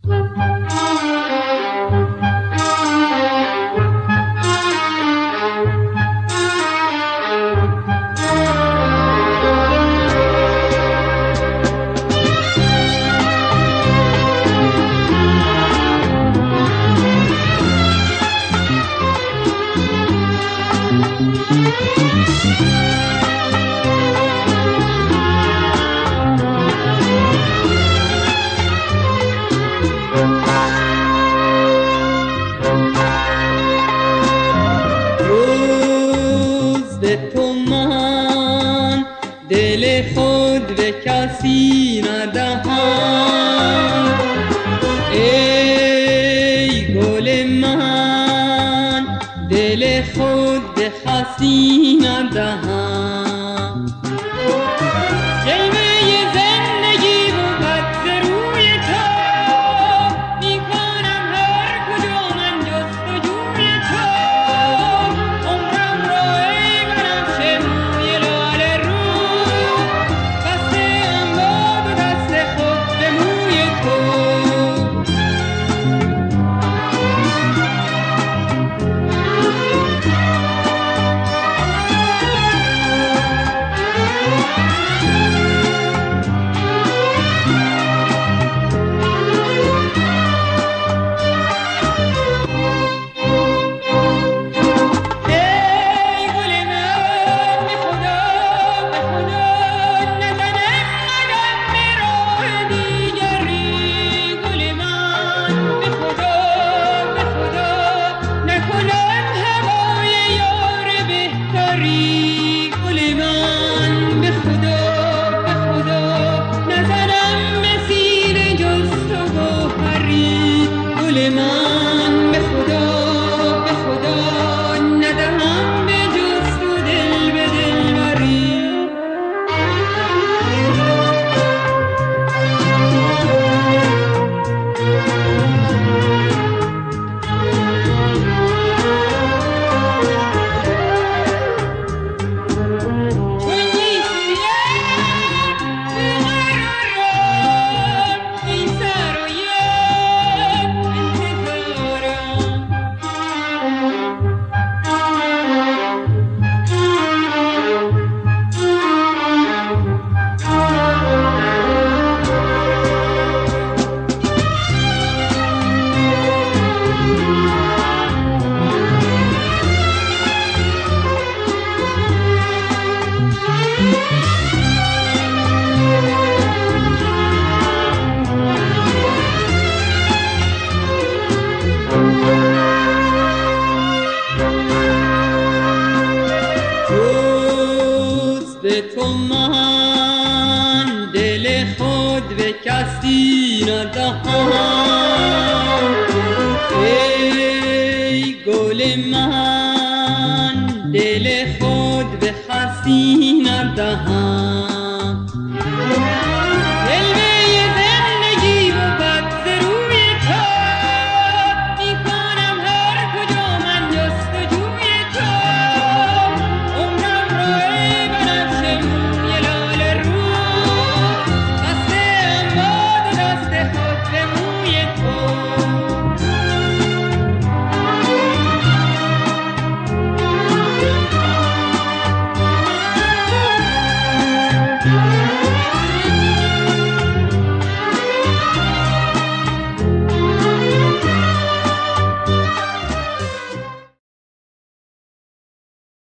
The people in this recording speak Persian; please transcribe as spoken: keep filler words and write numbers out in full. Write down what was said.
کسی ندهم ای گل من، دل خود به خسی ندهم. جلوه زندگی بود ز روی تو، می کنم هر کجا من جستجوی تو. عمرم را ای بنفشه موی لاله رو، بسته ام با دو دست خود به موی تو. من به خدا به خدا ندهم به جز تو دل به دلبری. به تو من دل خود به کسی ندهم ای گل من، دل خود به خسی ندهم.